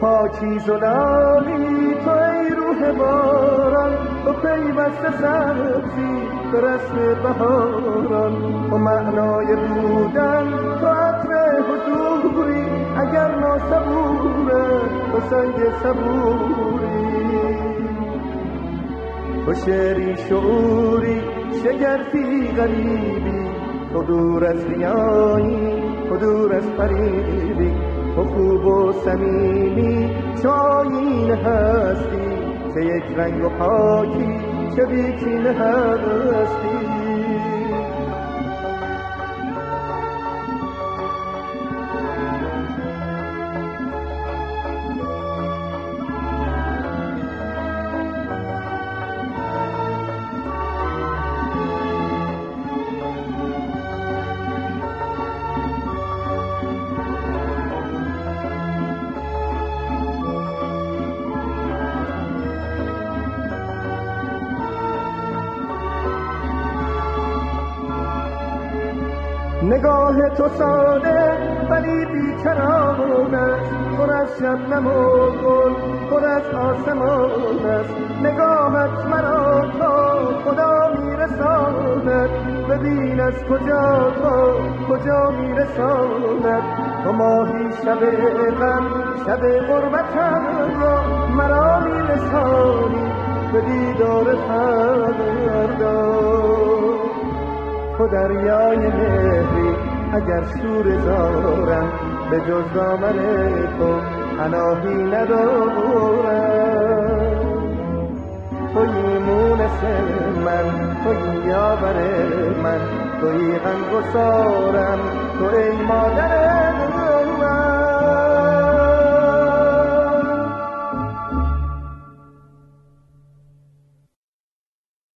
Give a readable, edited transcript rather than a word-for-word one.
پاکیز و لالی تو ای روح باران، تو پیوسته سبزی به رسم بهاران، تو معنای بودن، تو عطر حضوری، اگر ما صبوره تو سنگ صبوری، تو شعری شعوری شگرفی غریبی، تو دور از ریایی تو دور از فریبی، تو خوب و صمیمی چو آیینه هستی، چه یک رنگ و پاکی چه بیکینه هستی. نگاه تو ساده ولی بیکران است، پر از شبنم و گل پر از آسمان است، نگاهت مرا تا خدا میرساند، ببین از کجا تا کجا میرساند، تو ماهی شب غم شب غربتم را مرا میرسانی به دیدار فردا، تو دریای مهری اگر شور زارم، به جز دامن تو پناهی ندارم، تویی مونس من تویی یاور من، تویی غمگسارم تو ای مادر